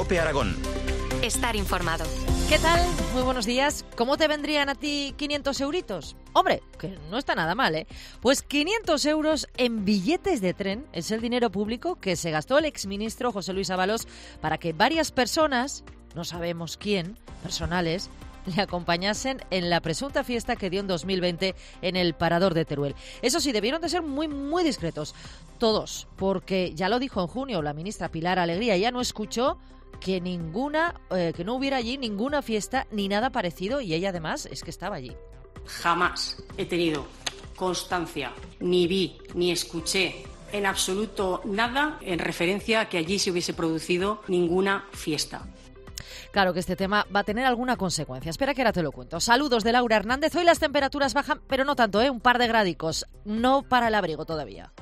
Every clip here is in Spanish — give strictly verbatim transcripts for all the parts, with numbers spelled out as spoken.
COPE Aragón. Estar informado. ¿Qué tal? Muy buenos días. ¿Cómo te vendrían a ti quinientos euritos? Hombre, que no está nada mal, ¿eh? Pues quinientos euros en billetes de tren es el dinero público que se gastó el exministro José Luis Ábalos para que varias personas, no sabemos quién, personales, le acompañasen en la presunta fiesta que dio en dos mil veinte en el Parador de Teruel. Eso sí, debieron de ser muy, muy discretos. Todos, porque ya lo dijo en junio la ministra Pilar Alegría, ya no escuchó que ninguna, eh, que no hubiera allí ninguna fiesta ni nada parecido, y ella además es que estaba allí. Jamás he tenido constancia, ni vi, ni escuché en absoluto nada en referencia a que allí se hubiese producido ninguna fiesta. Claro que este tema va a tener alguna consecuencia. Espera que ahora te lo cuento. Saludos de Laura Hernández. Hoy las temperaturas bajan, pero no tanto, ¿eh? Un par de gradicos. No para el abrigo todavía.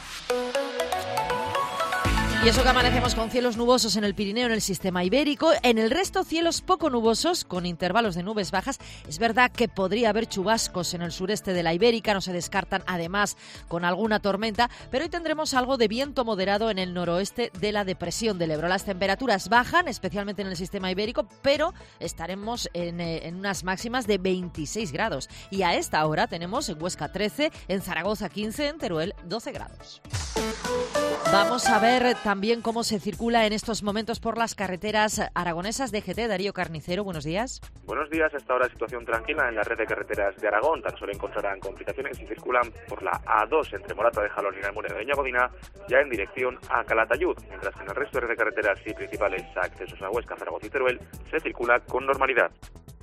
Y eso que amanecemos con cielos nubosos en el Pirineo, en el sistema ibérico. En el resto, cielos poco nubosos, con intervalos de nubes bajas. Es verdad que podría haber chubascos en el sureste de la Ibérica, no se descartan además con alguna tormenta, pero hoy tendremos algo de viento moderado en el noroeste de la depresión del Ebro. Las temperaturas bajan, especialmente en el sistema ibérico, pero estaremos en, eh, en unas máximas de veintiséis grados. Y a esta hora tenemos en Huesca trece, en Zaragoza quince, en Teruel doce grados. Vamos a ver también cómo se circula en estos momentos por las carreteras aragonesas. D G T, Darío Carnicero, buenos días. Buenos días, hasta ahora situación tranquila en la red de carreteras de Aragón. Tan solo encontrarán complicaciones si circulan por la A dos entre Morata de Jalón y Almunia de Doña Godina, ya en dirección a Calatayud, mientras que en el resto de red de carreteras y principales accesos a Huesca, Zaragoza y Teruel se circula con normalidad.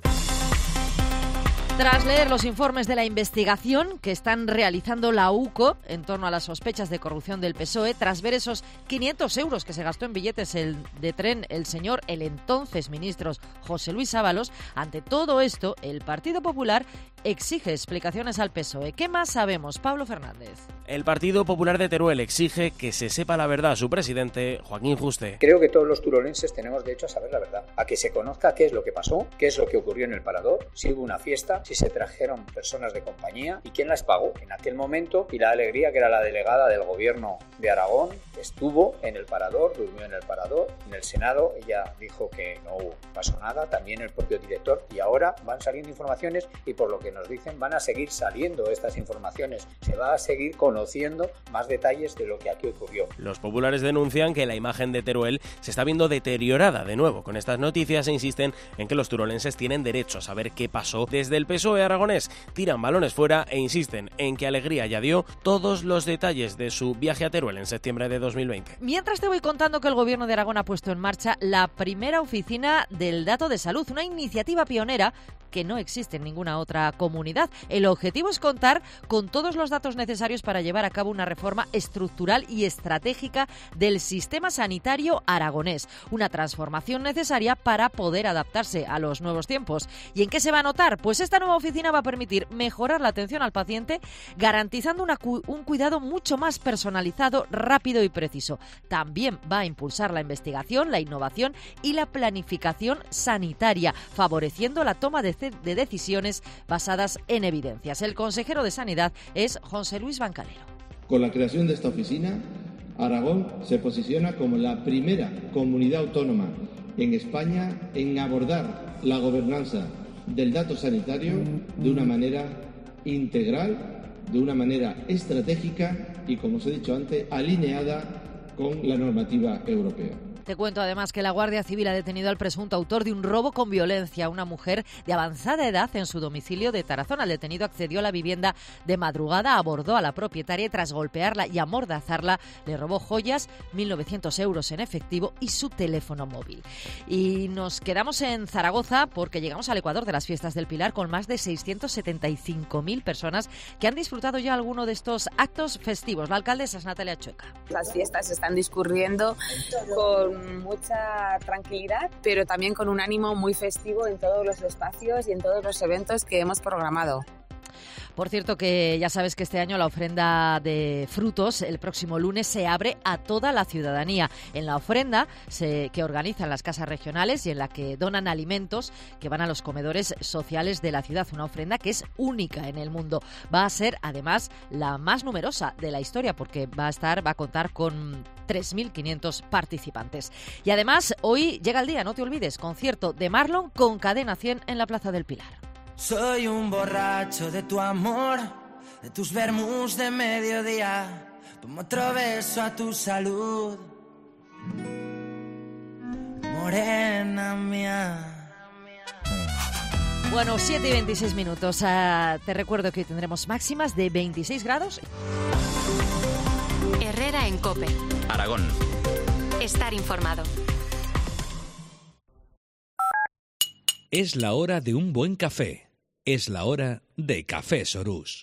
Tras leer los informes de la investigación que están realizando la U C O en torno a las sospechas de corrupción del P S O E, tras ver esos quinientos euros que se gastó en billetes el, de tren el señor, el entonces ministro José Luis Ábalos, ante todo esto, el Partido Popular exige explicaciones al P S O E. ¿Qué más sabemos? Pablo Fernández. El Partido Popular de Teruel exige que se sepa la verdad a su presidente, Joaquín Juste. Creo que todos los turolenses tenemos derecho a saber la verdad, a que se conozca qué es lo que pasó, qué es lo que ocurrió en el Parador, si hubo una fiesta, si se trajeron personas de compañía y quién las pagó. En aquel momento, Pilar Alegría, que era la delegada del gobierno de Aragón, estuvo en el Parador, durmió en el Parador. En el Senado ella dijo que no pasó nada, también el propio director, y ahora van saliendo informaciones y por lo que nos dicen van a seguir saliendo estas informaciones. Se va a seguir conociendo más detalles de lo que aquí ocurrió. Los populares denuncian que la imagen de Teruel se está viendo deteriorada de nuevo con estas noticias e insisten en que los turolenses tienen derecho a saber qué pasó. Desde el P S O E aragonés tiran balones fuera e insisten en que Alegría ya dio todos los detalles de su viaje a Teruel en septiembre de dos mil veinte. Mientras te voy contando que el Gobierno de Aragón ha puesto en marcha la primera oficina del dato de salud, una iniciativa pionera que no existe en ninguna otra comunidad. El objetivo es contar con todos los datos necesarios para llevar a cabo una reforma estructural y estratégica del sistema sanitario aragonés, una transformación necesaria para poder adaptarse a los nuevos tiempos. ¿Y en qué se va a notar? Pues esta nueva oficina va a permitir mejorar la atención al paciente, garantizando una cu- un cuidado mucho más personalizado, rápido y preciso. También va a impulsar la investigación, la innovación y la planificación sanitaria, favoreciendo la toma de de decisiones basadas en evidencias. El consejero de Sanidad es José Luis Bancalero. Con la creación de esta oficina, Aragón se posiciona como la primera comunidad autónoma en España en abordar la gobernanza del dato sanitario de una manera integral, de una manera estratégica y, como os he dicho antes, alineada con la normativa europea. Te cuento además que la Guardia Civil ha detenido al presunto autor de un robo con violencia a una mujer de avanzada edad en su domicilio de Tarazona. El detenido accedió a la vivienda de madrugada, abordó a la propietaria y tras golpearla y amordazarla le robó joyas, mil novecientos euros en efectivo y su teléfono móvil. Y nos quedamos en Zaragoza porque llegamos al Ecuador de las Fiestas del Pilar con más de seiscientos setenta y cinco mil personas que han disfrutado ya alguno de estos actos festivos. La alcaldesa es Natalia Chueca. Las fiestas están discurriendo con mucha tranquilidad, pero también con un ánimo muy festivo en todos los espacios y en todos los eventos que hemos programado. Por cierto, que ya sabes que este año la ofrenda de frutos el próximo lunes se abre a toda la ciudadanía. En la ofrenda se, que organizan las casas regionales y en la que donan alimentos que van a los comedores sociales de la ciudad. Una ofrenda que es única en el mundo. Va a ser, además, la más numerosa de la historia porque va a estar, va a contar con tres mil quinientos participantes. Y además, hoy llega el día, no te olvides, concierto de Marlon con Cadena cien en la Plaza del Pilar. Soy un borracho de tu amor, de tus vermús de mediodía. Tomo otro beso a tu salud, morena mía. Bueno, siete y veintiséis minutos. Uh, te recuerdo que hoy tendremos máximas de veintiséis grados. Herrera en COPE. Aragón. Estar informado. Es la hora de un buen café. Es la hora de Café Sorús.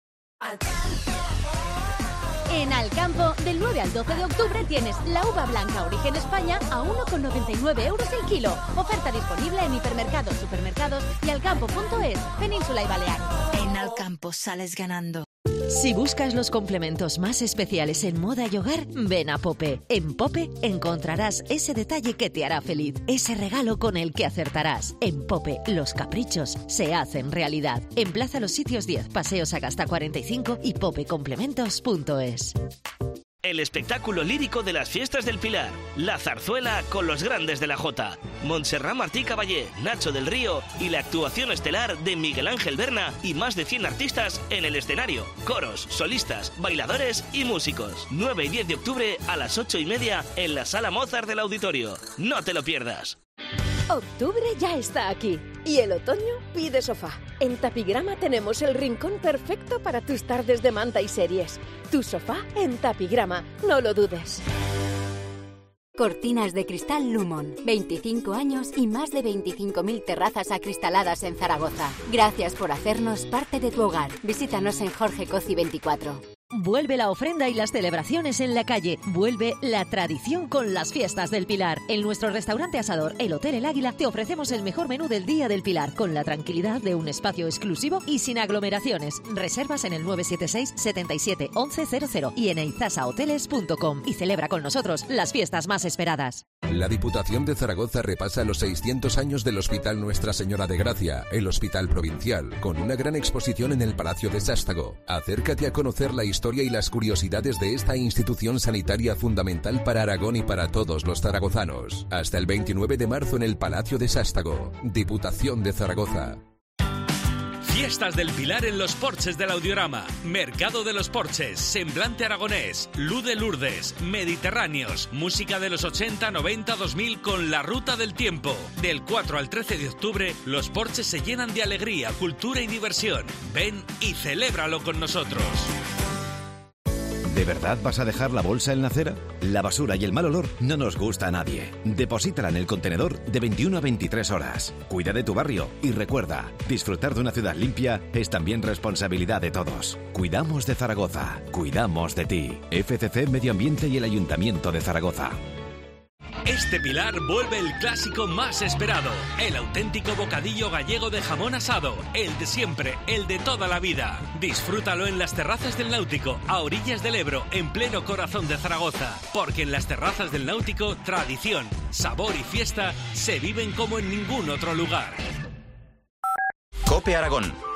En Alcampo, del nueve al doce de octubre tienes la uva blanca Origen España a uno con noventa y nueve euros el kilo. Oferta disponible en hipermercados, supermercados y alcampo punto es, Península y Baleares. En Alcampo sales ganando. Si buscas los complementos más especiales en moda y hogar, ven a Pope. En Pope encontrarás ese detalle que te hará feliz, ese regalo con el que acertarás. En Pope, los caprichos se hacen realidad. En Plaza Los Sitios diez, Paseo Sagasta cuarenta y cinco y pope complementos punto es. El espectáculo lírico de las fiestas del Pilar, la zarzuela con los grandes de la Jota, Montserrat Martí Caballé, Nacho del Río y la actuación estelar de Miguel Ángel Berna y más de cien artistas en el escenario, coros, solistas, bailadores y músicos. nueve y diez de octubre a las ocho y media en la Sala Mozart del Auditorio. No te lo pierdas. Octubre ya está aquí y el otoño pide sofá. En Tapigrama tenemos el rincón perfecto para tus tardes de manta y series. Tu sofá en Tapigrama, no lo dudes. Cortinas de cristal Lumon. veinticinco años y más de veinticinco mil terrazas acristaladas en Zaragoza. Gracias por hacernos parte de tu hogar. Visítanos en Jorge Coci veinticuatro. Vuelve la ofrenda y las celebraciones en la calle. Vuelve la tradición con las fiestas del Pilar. En nuestro restaurante asador, el Hotel El Águila, te ofrecemos el mejor menú del Día del Pilar, con la tranquilidad de un espacio exclusivo y sin aglomeraciones. Reservas en el nueve siete seis, setenta y siete, once cero cero y en eizasa hoteles punto com y celebra con nosotros las fiestas más esperadas. La Diputación de Zaragoza repasa los seiscientos años del Hospital Nuestra Señora de Gracia, el Hospital Provincial, con una gran exposición en el Palacio de Sástago. Acércate a conocer la historia y las curiosidades de esta institución sanitaria fundamental para Aragón y para todos los zaragozanos. Hasta el veintinueve de marzo en el Palacio de Sástago. Diputación de Zaragoza. Fiestas del Pilar en los Porches del Audiorama. Mercado de los Porches, Semblante Aragonés, Luz de Lourdes, Mediterráneos, música de los ochenta, noventa, dos mil con La Ruta del Tiempo. Del cuatro al trece de octubre, los Porches se llenan de alegría, cultura y diversión. Ven y celébralo con nosotros. ¿De verdad vas a dejar la bolsa en la acera? La basura y el mal olor no nos gusta a nadie. Deposítala en el contenedor de veintiuna a veintitrés horas. Cuida de tu barrio y recuerda, disfrutar de una ciudad limpia es también responsabilidad de todos. Cuidamos de Zaragoza. Cuidamos de ti. F C C Medio Ambiente y el Ayuntamiento de Zaragoza. Este Pilar vuelve el clásico más esperado, el auténtico bocadillo gallego de jamón asado, el de siempre, el de toda la vida. Disfrútalo en las terrazas del Náutico, a orillas del Ebro, en pleno corazón de Zaragoza, porque en las terrazas del Náutico, tradición, sabor y fiesta se viven como en ningún otro lugar. COPE Aragón.